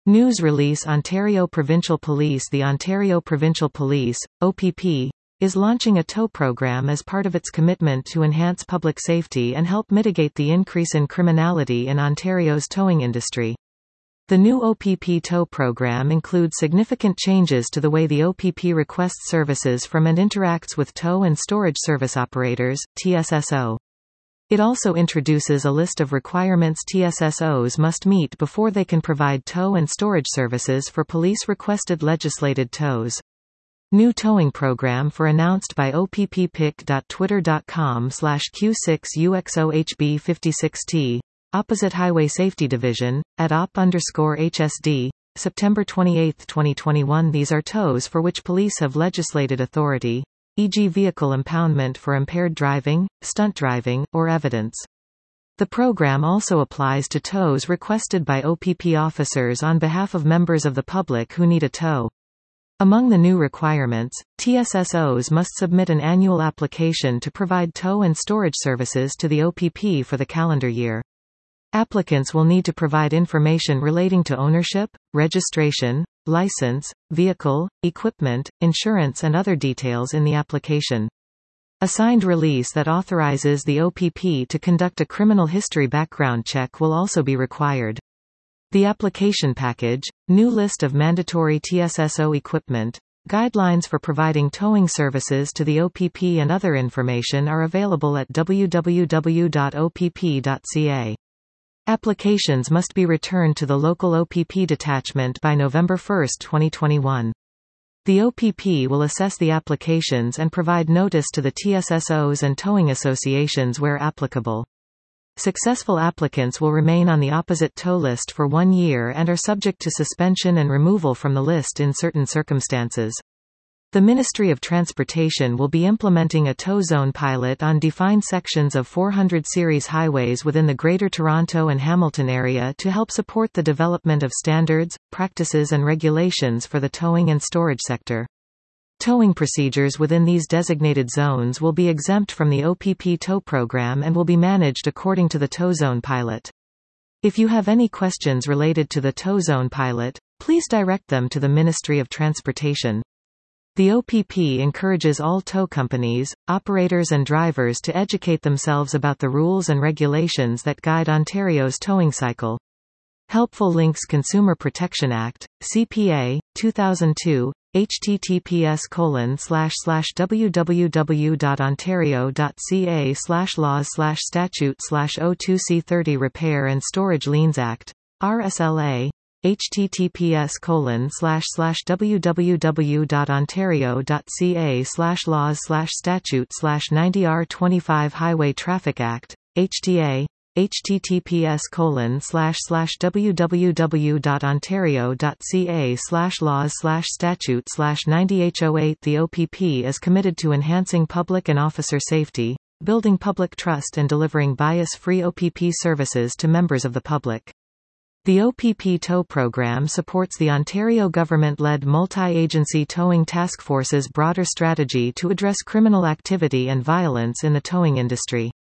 News release Ontario Provincial Police The Ontario Provincial Police, OPP, is launching a tow program as part of its commitment to enhance public safety and help mitigate the increase in criminality in Ontario's towing industry. The new OPP tow program includes significant changes to the way the OPP requests services from and interacts with tow and storage service operators, TSSO. It also introduces a list of requirements TSSOs must meet before they can provide tow and storage services for police-requested legislated tows. New towing program for announced by oppic.twitter.com/Q6UXOHB56T, Opposite Highway Safety Division, at op_HSD, September 28, 2021. These are tows for which police have legislated authority, e.g. vehicle impoundment for impaired driving, stunt driving, or evidence. The program also applies to tows requested by OPP officers on behalf of members of the public who need a tow. Among the new requirements, TSSOs must submit an annual application to provide tow and storage services to the OPP for the calendar year. Applicants will need to provide information relating to ownership, registration, license, vehicle, equipment, insurance and other details in the application. A signed release that authorizes the OPP to conduct a criminal history background check will also be required. The application package, new list of mandatory TSSO equipment, guidelines for providing towing services to the OPP and other information are available at www.opp.ca. Applications must be returned to the local OPP detachment by November 1, 2021. The OPP will assess the applications and provide notice to the TSSOs and towing associations where applicable. Successful applicants will remain on the opposite tow list for 1 year and are subject to suspension and removal from the list in certain circumstances. The Ministry of Transportation will be implementing a tow zone pilot on defined sections of 400 series highways within the Greater Toronto and Hamilton area to help support the development of standards, practices and regulations for the towing and storage sector. Towing procedures within these designated zones will be exempt from the OPP tow program and will be managed according to the tow zone pilot. If you have any questions related to the tow zone pilot, please direct them to the Ministry of Transportation. The OPP encourages all tow companies, operators and drivers to educate themselves about the rules and regulations that guide Ontario's towing cycle. Helpful links Consumer Protection Act, CPA, 2002, https://www.ontario.ca/laws/statute/02C30 Repair and Storage Liens Act, RSLA, https://www.ontario.ca/laws/statute/90R25 Highway Traffic Act, HTA, https://www.ontario.ca/laws/statute/90H08 The OPP is committed to enhancing public and officer safety, building public trust and delivering bias-free OPP services to members of the public. The OPP tow program supports the Ontario government-led multi-agency towing task force's broader strategy to address criminal activity and violence in the towing industry.